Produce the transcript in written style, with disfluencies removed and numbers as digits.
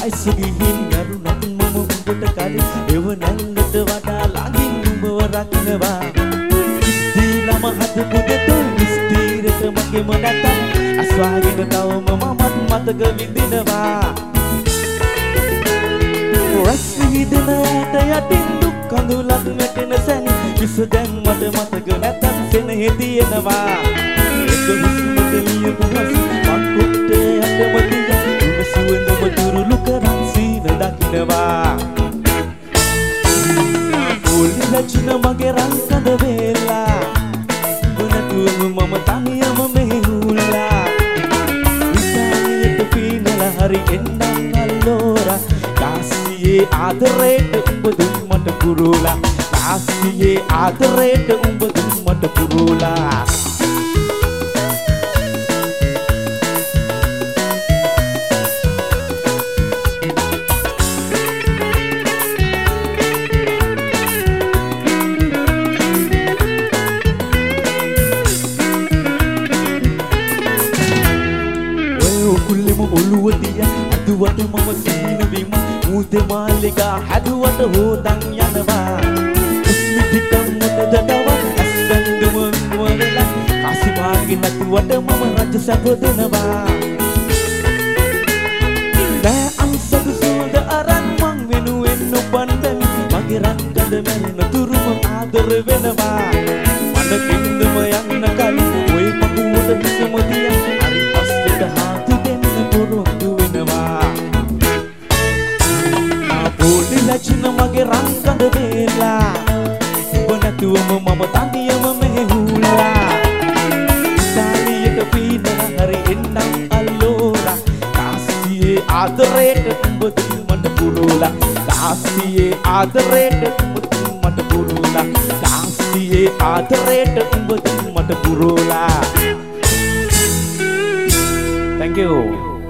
වයසගිහින් ගරුණත් මම උඹට කලින් එව නැල්ලට වඩා ළඟින් උඹව රකින්නවා ඉස්තිලම හදපු දෙතෝ ඉස්තිරට මගේම නැතත් අස්වාගෙන තවම මමත් මතක විඳිනවා රස්විදන යට යටින් දුක් කඳුලක් වැටෙන සැන කිස දැන් මට මතක නැතත් සෙනෙහි තියෙනවා එක හුස්මට ලියපු හස් මක්කුට යටම තියා උඹ සුවඳම දුරුළු කරන් සීන දකින්නවා පොළි රචන මගේ රන් කඳ වේලා උනතුම මම තනියම මෙහි හුල්ලා විසාලියට පීනලා හරි එන්නම් අල්ලෝරා කාසියේ ආදරේට උඹ දුන් මට පුරුලා කාසියේ ආදරේට උඹ දුන් මට පුරුලා ඔළුව දියා අදුවට මම සීන බිම මුදේ මාලිකා හැදුවට හොදන් යනවා උස්මි ටිකක් මොකද දවස් අස්වැන්දුම වරලා කාසිමාගේ නැතුවට මම රජ සැප දෙනවා නෑ අංසදු සුවඳ අරන් මං වෙනුවෙන් උපන්දන් මගේ රංගද මැරෙන තුරුම ආදර වෙනවා මනකින්දම යන්න කලින් ඔය පපුවට විසම දියා හරි පස්සට හාතු දෙන්න පොරොන්දු වෙනවා පොඩි ලචන මගේ රංගද වේලා ඔබ නැතුවම මම තනියම මෙහෙ හුලා ඉතාලියට පීනලා හරි එන්නම් අල්ලෝලා කාසියේ ආදරේට උඹ දුන් මට පුරුලා කාසියේ ආදරේට උඹ දුන් මට පුරුලා කාසියේ ආදරේට උඹ දුන් මට පුරුලා Thank you.